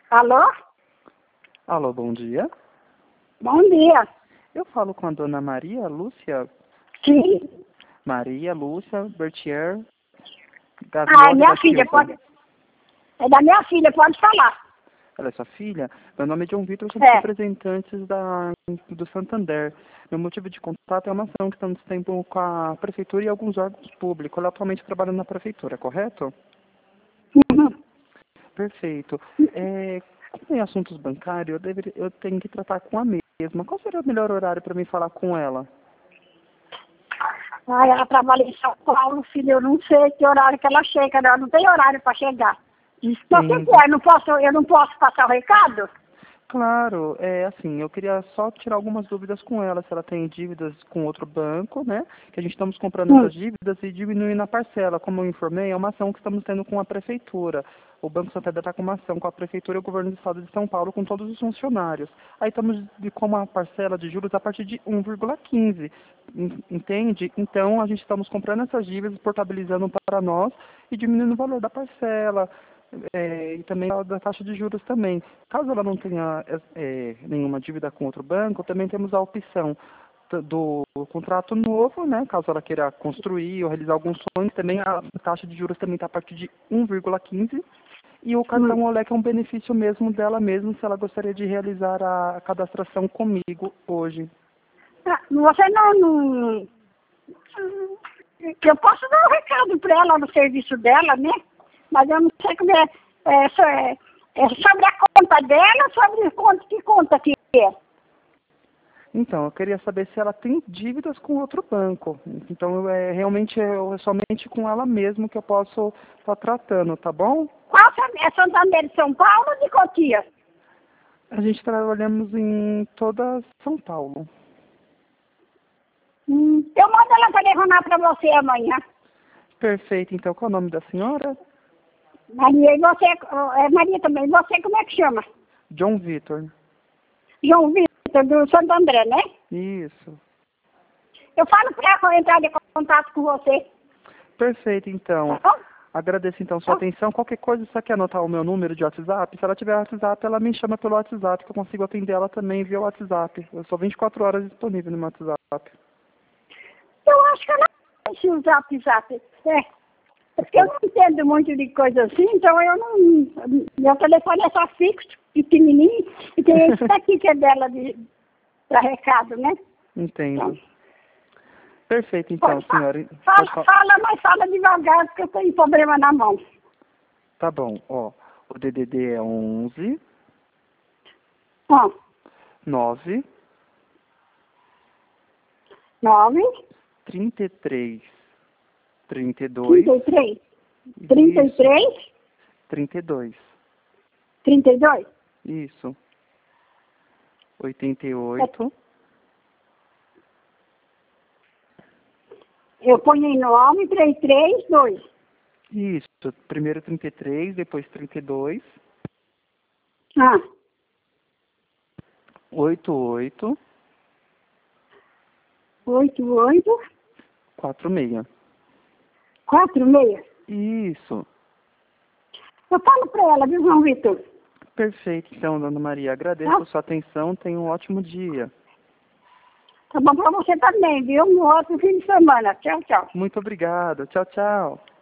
Alô? Alô, bom dia. Bom dia. Eu falo com a dona Maria Lúcia. Sim. Maria Lúcia Bertier Ah, é Gavioli minha da filha, Silva. pode... É da minha filha, pode falar. Ela é sua filha? Meu nome é John Vitor, eu sou dos É. representantes do Santander. Meu motivo de contato é uma ação que estamos tendo com a prefeitura e alguns órgãos públicos. Ela atualmente trabalha na prefeitura, correto? Uhum. Perfeito. Como em assuntos bancários, eu tenho que tratar com a mesma. Qual seria o melhor horário para mim falar com ela? Ah, ela trabalha em São Paulo, filho. Eu não sei que horário que ela chega, não. Não tem horário para chegar. Mas o que Entendo. é? Eu não posso passar o recado? Claro, assim, eu queria só tirar algumas dúvidas com ela, se ela tem dívidas com outro banco, né? Que a gente estamos comprando Hum. essas dívidas e diminuindo a parcela. Como eu informei, é uma ação que estamos tendo com a prefeitura. O Banco Santander está com uma ação com a prefeitura e o governo do estado de São Paulo com todos os funcionários. Aí estamos com uma parcela de juros a partir de 1,15, entende? Então a gente estamos comprando essas dívidas, portabilizando para nós e diminuindo o valor da parcela. E também da taxa de juros também. Caso ela não tenha nenhuma dívida com outro banco, também temos a opção do contrato novo, né? Caso ela queira construir ou realizar algum sonho, também a taxa de juros também está a partir de 1,15. E o cartão Olé, que é um benefício mesmo dela mesma, se ela gostaria de realizar a cadastração comigo hoje. Ah, você não... Eu posso dar um recado para ela no serviço dela, né? Mas eu não sei como é. É sobre a conta dela, sobre que conta que é. Então, eu queria saber se ela tem dívidas com outro banco. Então, realmente é somente com ela mesma que eu posso estar tratando, tá bom? Qual é Santander de São Paulo ou de Cotia? A gente trabalhamos em toda São Paulo. Eu mando ela telefonar para você amanhã. Perfeito. Então, qual é o nome da senhora? Maria, e você, Maria também, você como é que chama? John Vitor. João Vitor, do Santo André, né? Isso. Eu falo para ela entrar em contato com você. Perfeito, então. Tá bom? Agradeço, então, sua atenção. Qualquer coisa, você quer anotar o meu número de WhatsApp? Se ela tiver WhatsApp, ela me chama pelo WhatsApp, que eu consigo atender ela também via WhatsApp. Eu sou 24 horas disponível no meu WhatsApp. Eu acho que ela não conhece o Zap. Porque eu não entendo muito de coisa assim, então eu não... Meu telefone é só fixo, pequenininho, e tem esse daqui que é dela para recado, né? Entendo. Perfeito, então, Pode falar. senhora. Fala, mas fala devagar, porque eu tenho problema na mão. Tá bom, ó. O DDD é 11 Ó, 9 9, 33 32 33, isso, 33, 32 32. isso, 88 Eu ponho em 9, 33, 2. isso, primeiro 33, depois 32 Ah, 88 8, 8, 46. 4, 6. Isso. Eu falo para ela, viu, João Vitor? Perfeito, então, dona Maria. Agradeço Tá? a sua atenção. Tenha um ótimo dia. Tá bom para você também, viu? Um ótimo fim de semana. Tchau, tchau. Muito obrigado. Tchau, tchau.